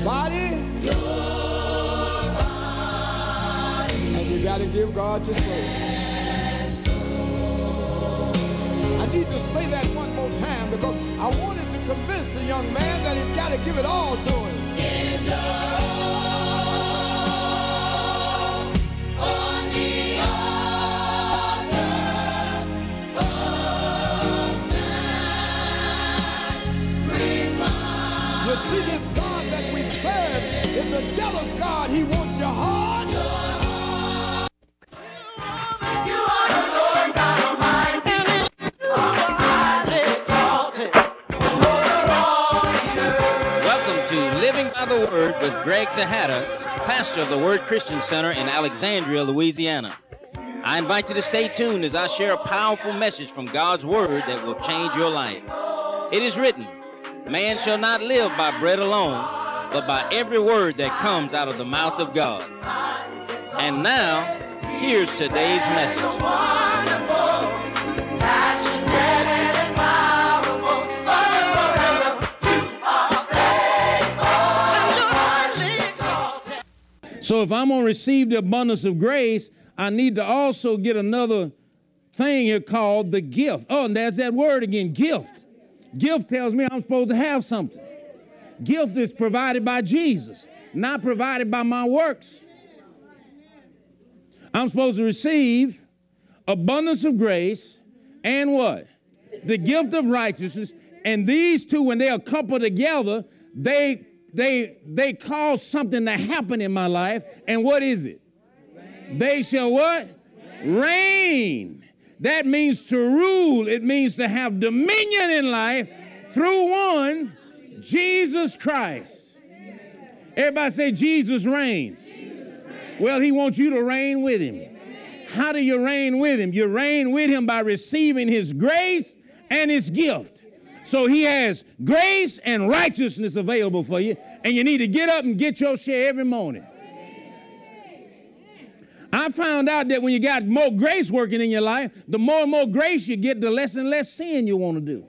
body. And you got to give God your soul. I need to say that one more time because I wanted to convince the young man that he's got to give it all to him. Give your all on the altar of sacrifice. You see, this God that we serve is a jealous God. He wants your heart. The Word with Greg Tejada, pastor of the Word Christian Center in Alexandria, Louisiana. I invite you to stay tuned as I share a powerful message from God's Word that will change your life. It is written, man shall not live by bread alone, but by every word that comes out of the mouth of God. And now, here's today's message. So if I'm going to receive the abundance of grace, I need to also get another thing here called the gift. Oh, and there's that word again, gift. Gift tells me I'm supposed to have something. Gift is provided by Jesus, not provided by my works. I'm supposed to receive abundance of grace and what? The gift of righteousness. And these two, when they are coupled together, they cause something to happen in my life. And what is it? They shall what? Reign. That means to rule. It means to have dominion in life through one, Jesus Christ. Everybody say Jesus reigns. Well, he wants you to reign with him. How do you reign with him? You reign with him by receiving his grace and his gift. So he has grace and righteousness available for you, and you need to get up and get your share every morning. I found out that when you got more grace working in your life, the more and more grace you get, the less and less sin you want to do.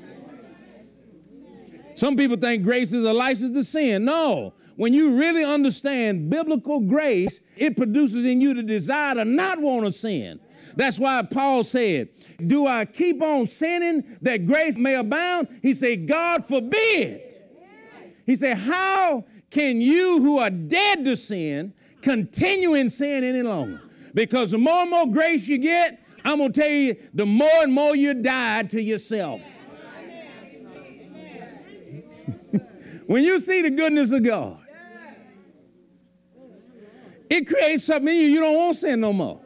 Some people think grace is a license to sin. No. When you really understand biblical grace, it produces in you the desire to not want to sin. That's why Paul said, do I keep on sinning that grace may abound? He said, God forbid. He said, how can you who are dead to sin continue in sin any longer? Because the more and more grace you get, I'm going to tell you, the more and more you die to yourself. When you see the goodness of God, it creates something in you. You don't want sin no more.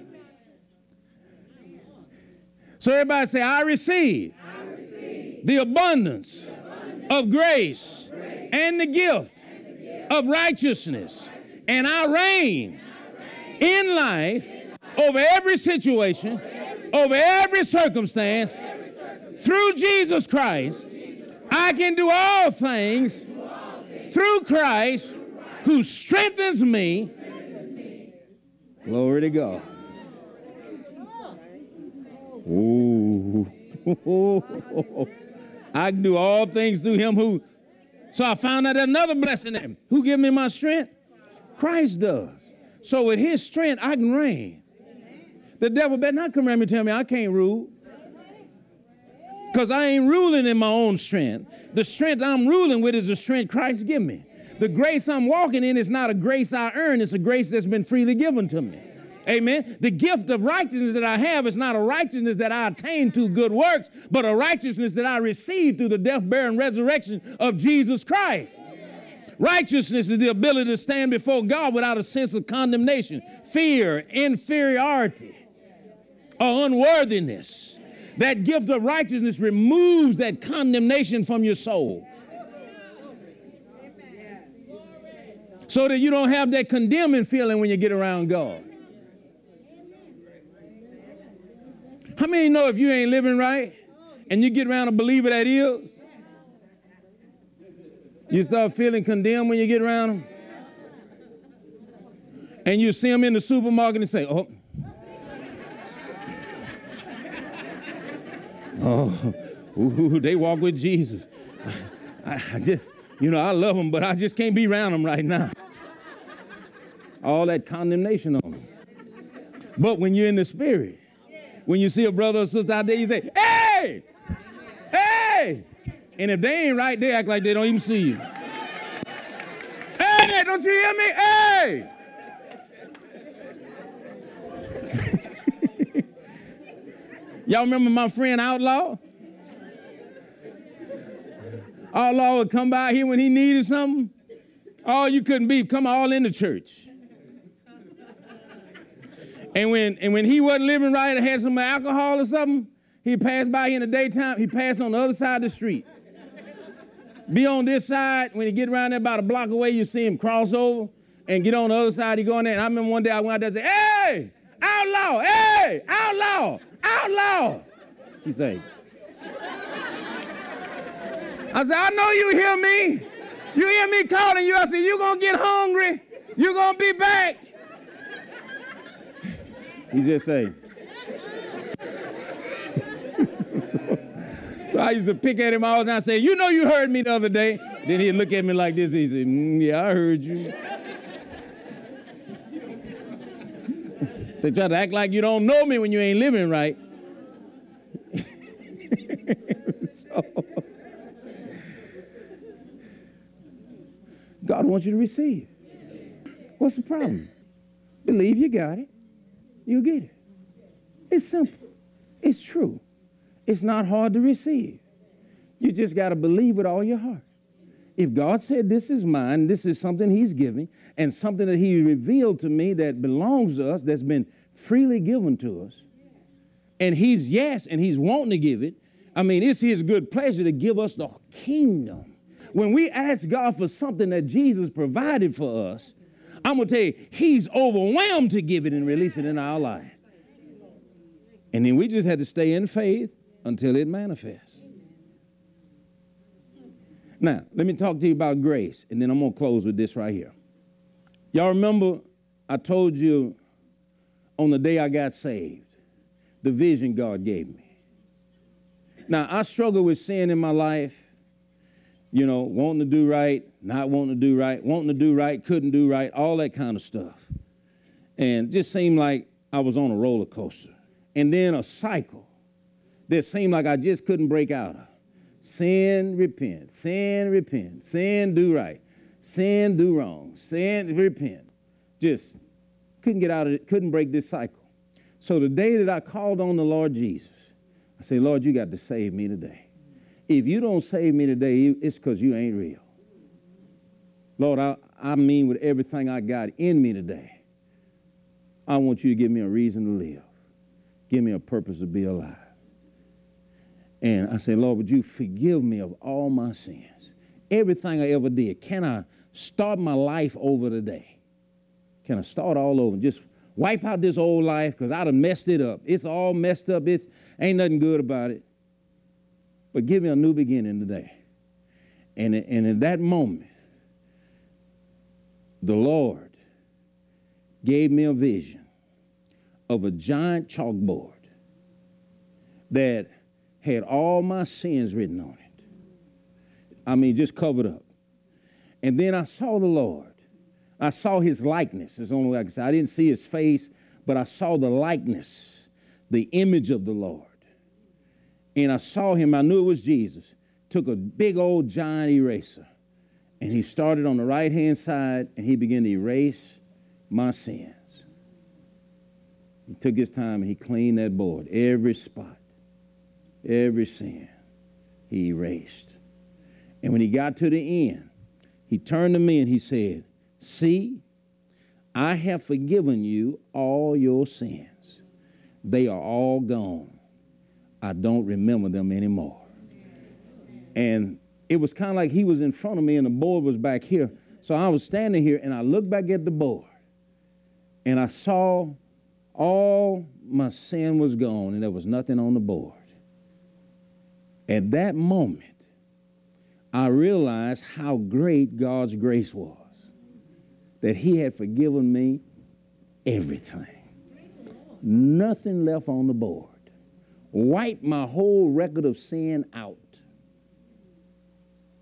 So everybody say, I receive the abundance of grace and the gift of righteousness. And I reign in life over every situation, over every circumstance. Through Jesus Christ, I can do all things through Christ who strengthens me. Glory to God. Ooh. I can do all things through him who. So I found out another blessing in him. Who give me my strength? Christ does. So with his strength, I can reign. The devil better not come around me and tell me I can't rule. Because I ain't ruling in my own strength. The strength I'm ruling with is the strength Christ give me. The grace I'm walking in is not a grace I earn. It's a grace that's been freely given to me. Amen. The gift of righteousness that I have is not a righteousness that I attain through good works, but a righteousness that I receive through the death, burial, and resurrection of Jesus Christ. Righteousness is the ability to stand before God without a sense of condemnation, fear, inferiority, or unworthiness. That gift of righteousness removes that condemnation from your soul, so that you don't have that condemning feeling when you get around God. How many know if you ain't living right and you get around a believer that is, you start feeling condemned when you get around them? And you see them in the supermarket and say, ooh, they walk with Jesus. You know, I love them, but I just can't be around them right now. All that condemnation on them. But when you're in the spirit, when you see a brother or sister out there, you say, hey, hey. And if they ain't right, they act like they don't even see you. Hey, don't you hear me? Hey. Y'all remember my friend Outlaw? Outlaw would come by here when he needed something. Oh, you couldn't be. Come all in the church. And when he wasn't living right or had some alcohol or something, he'd pass by here in the daytime. He'd pass on the other side of the street. Be on this side. When he get around there about a block away, you see him cross over and get on the other side. He go in there. And I remember one day I went out there and said, hey, Outlaw, hey, Outlaw, Outlaw. He said, I said, I know you hear me. You hear me calling you. I said, you going to get hungry. You going to be back. He just say. So I used to pick at him all the time and say, you know you heard me the other day. Then he'd look at me like this. He said, yeah, I heard you. So try to act like you don't know me when you ain't living right. So, God wants you to receive. What's the problem? Believe you got it. You'll get it. It's simple. It's true. It's not hard to receive. You just got to believe with all your heart. If God said this is mine, this is something he's giving, and something that he revealed to me that belongs to us, that's been freely given to us, and he's yes, and he's wanting to give it, I mean, it's his good pleasure to give us the kingdom. When we ask God for something that Jesus provided for us, I'm going to tell you, he's overwhelmed to give it and release it in our life. And then we just had to stay in faith until it manifests. Now, let me talk to you about grace, and then I'm going to close with this right here. Y'all remember I told you on the day I got saved, the vision God gave me. Now, I struggle with sin in my life, you know, wanting to do right, not wanting to do right, wanting to do right, couldn't do right, all that kind of stuff. And just seemed like I was on a roller coaster. And then a cycle that seemed like I just couldn't break out of. Sin, repent, sin, do right, sin, do wrong, sin, repent. Just couldn't get out of it, couldn't break this cycle. So the day that I called on the Lord Jesus, I said, Lord, you got to save me today. If you don't save me today, it's because you ain't real. Lord, I mean with everything I got in me today, I want you to give me a reason to live. Give me a purpose to be alive. And I said, Lord, would you forgive me of all my sins? Everything I ever did. Can I start my life over today? Can I start all over? Just wipe out this old life because I done messed it up. It's all messed up. Ain't nothing good about it. But give me a new beginning today. And in that moment, the Lord gave me a vision of a giant chalkboard that had all my sins written on it. I mean, just covered up. And then I saw the Lord. I saw his likeness. That's the only way I can say. I didn't see his face, but I saw the likeness, the image of the Lord. And I saw him. I knew it was Jesus. Took a big old giant eraser. And he started on the right-hand side, and he began to erase my sins. He took his time, and he cleaned that board. Every spot, every sin, he erased. And when he got to the end, he turned to me, and he said, see, I have forgiven you all your sins. They are all gone. I don't remember them anymore. And it was kind of like he was in front of me and the board was back here. So I was standing here and I looked back at the board and I saw all my sin was gone and there was nothing on the board. At that moment, I realized how great God's grace was, that he had forgiven me everything. Nothing left on the board. Wiped my whole record of sin out.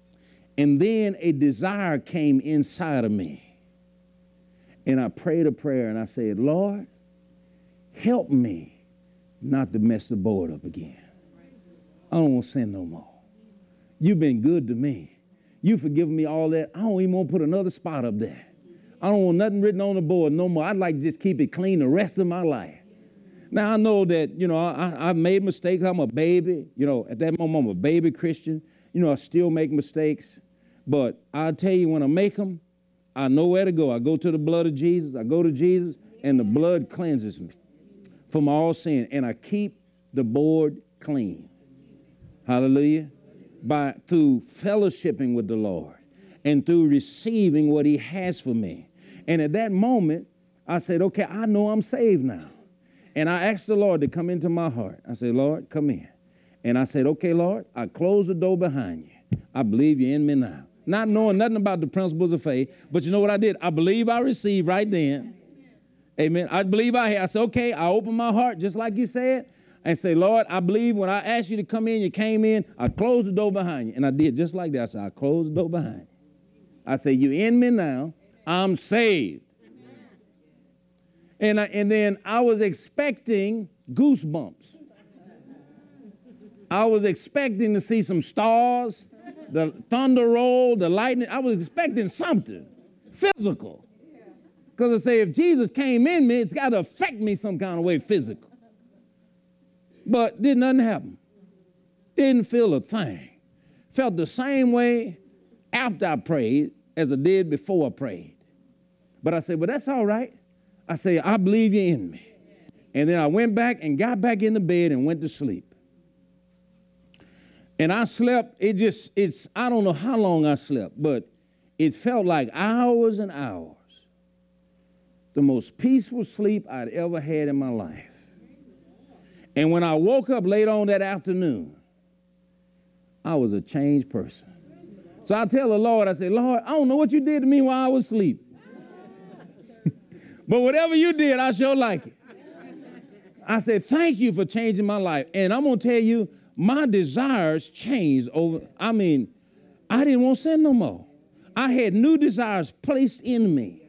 And then a desire came inside of me. And I prayed a prayer and I said, Lord, help me not to mess the board up again. I don't want to sin no more. You've been good to me. You've forgiven me all that. I don't even want to put another spot up there. I don't want nothing written on the board no more. I'd like to just keep it clean the rest of my life. Now, I know that, I made mistakes. I'm a baby. At that moment, I'm a baby Christian. I still make mistakes. But I'll tell you, when I make them, I know where to go. I go to the blood of Jesus. I go to Jesus, and the blood cleanses me from all sin. And I keep the board clean. Hallelujah. Through fellowshipping with the Lord and through receiving what he has for me. And at that moment, I said, okay, I know I'm saved now. And I asked the Lord to come into my heart. I said, Lord, come in. And I said, okay, Lord, I close the door behind you. I believe you're in me now. Not knowing nothing about the principles of faith, but you know what I did? I believe I received right then. Amen. I believe I said, okay, I opened my heart just like you said and say, Lord, I believe when I asked you to come in, you came in. I closed the door behind you. And I did just like that. I said, I closed the door behind you. I said, you're in me now. I'm saved. And then I was expecting goosebumps. I was expecting to see some stars, the thunder roll, the lightning. I was expecting something physical. Because I say, if Jesus came in me, it's got to affect me some kind of way physical. But did nothing happen. Didn't feel a thing. Felt the same way after I prayed as I did before I prayed. But I said, well, that's all right. I say, I believe you're in me. And then I went back and got back in the bed and went to sleep. And I slept, I don't know how long I slept, but it felt like hours and hours. The most peaceful sleep I'd ever had in my life. And when I woke up late on that afternoon, I was a changed person. So I tell the Lord, I say, Lord, I don't know what you did to me while I was asleep. But whatever you did, I sure like it. I said, thank you for changing my life. And I'm going to tell you, my desires changed over. I didn't want sin no more. I had new desires placed in me.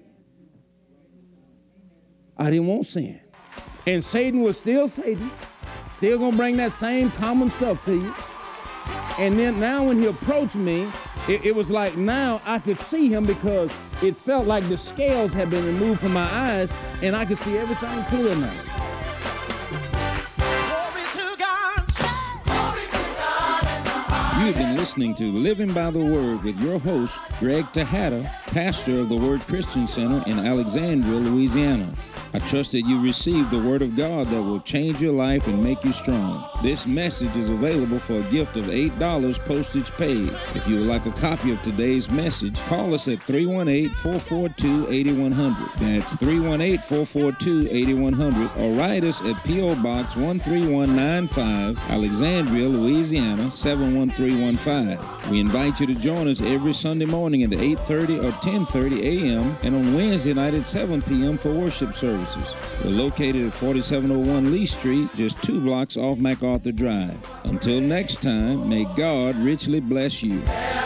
I didn't want sin. And Satan was still Satan, still going to bring that same common stuff to you. And then now when he approached me, it was like now I could see him because it felt like the scales had been removed from my eyes and I could see everything clear now. You've been listening to Living by the Word with your host, Greg Tejada, pastor of the Word Christian Center in Alexandria, Louisiana. I trust that you received the Word of God that will change your life and make you strong. This message is available for a gift of $8 postage paid. If you would like a copy of today's message, call us at 318-442-8100. That's 318-442-8100, or write us at P.O. Box 13195, Alexandria, Louisiana 71315. We invite you to join us every Sunday morning at 8:30 or 10:30 a.m. and on Wednesday night at 7 p.m. for worship services. We're located at 4701 Lee Street, just 2 blocks off MacArthur Drive. Until next time, may God richly bless you.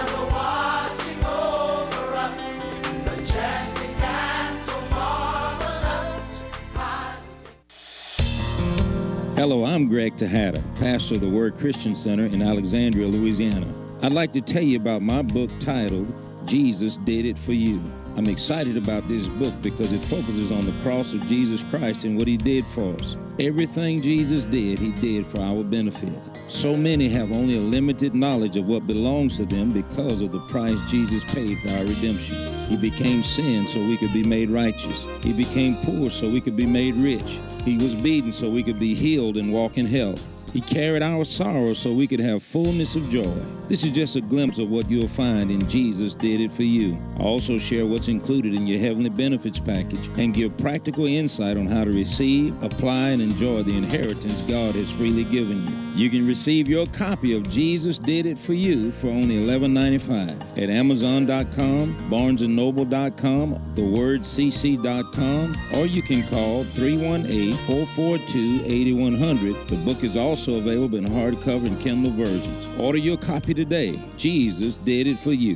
Hello, I'm Greg Tejada, pastor of the Word Christian Center in Alexandria, Louisiana. I'd like to tell you about my book titled, Jesus Did It For You. I'm excited about this book because it focuses on the cross of Jesus Christ and what he did for us. Everything Jesus did, he did for our benefit. So many have only a limited knowledge of what belongs to them because of the price Jesus paid for our redemption. He became sin so we could be made righteous. He became poor so we could be made rich. He was beaten so we could be healed and walk in health. He carried our sorrows so we could have fullness of joy. This is just a glimpse of what you'll find in Jesus Did It For You. I also share what's included in your heavenly benefits package and give practical insight on how to receive, apply, and enjoy the inheritance God has freely given you. You can receive your copy of Jesus Did It For You for only $11.95 at Amazon.com, BarnesandNoble.com, TheWordCC.com, or you can call 318-442-8100. The book is also also available in hardcover and Kindle versions. Order your copy today. Jesus did it for you.